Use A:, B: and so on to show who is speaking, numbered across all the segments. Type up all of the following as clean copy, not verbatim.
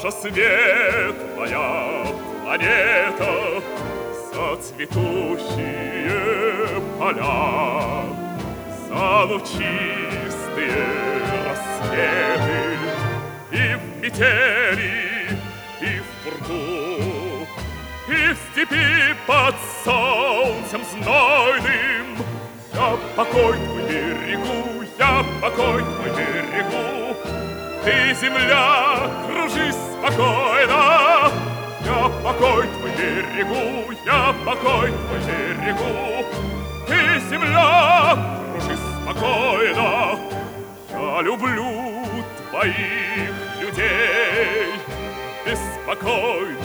A: за светлая планета, за цветущие поля, за лучистые рассветы и в метели, и в пруду, и в степи под солнцем знойным. Я покой твой берегу, я покой твой берегу. Ты, земля, кружи спокойно. Я покой твой берегу, я покой твой берегу. Ты, земля, кружи спокойно. Я люблю твоих людей, беспокойных,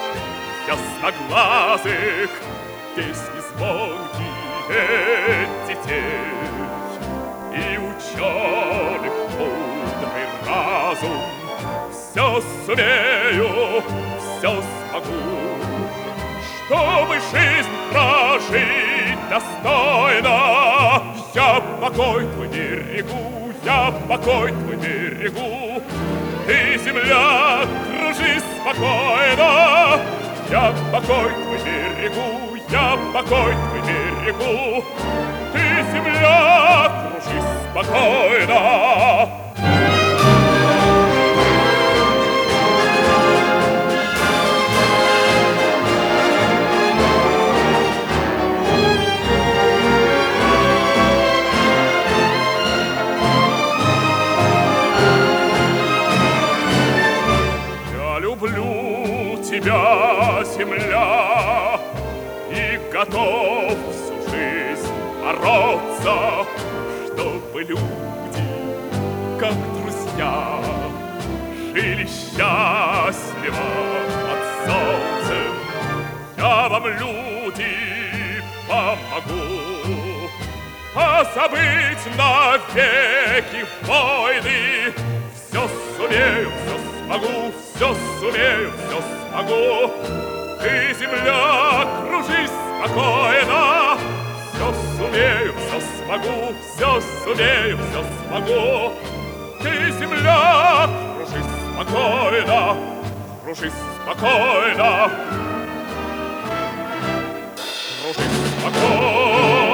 A: ясноглазых, песни звонкие детей и ученых мудрый разум. Все сумею, все смогу, чтобы жизнь прожить достойно. Я покой твой берегу, я покой твой берегу. Ты, земля, кружи спокойно. Я покой твой берегу, я покой твой берегу. Ты, земля, кружи спокойно. Люблю тебя, земля, и готов всю жизнь бороться, чтобы люди, как друзья, жили счастливо под солнцем. Я вам, люди, помогу позабыть навеки войны. Все сумею, все смогу, все сумею, все смогу. Ты, земля, кружи спокойно. Все сумею, все смогу, все сумею, все смогу. Ты, земля, кружи спокойно, кружи спокойно, кружи спокойно.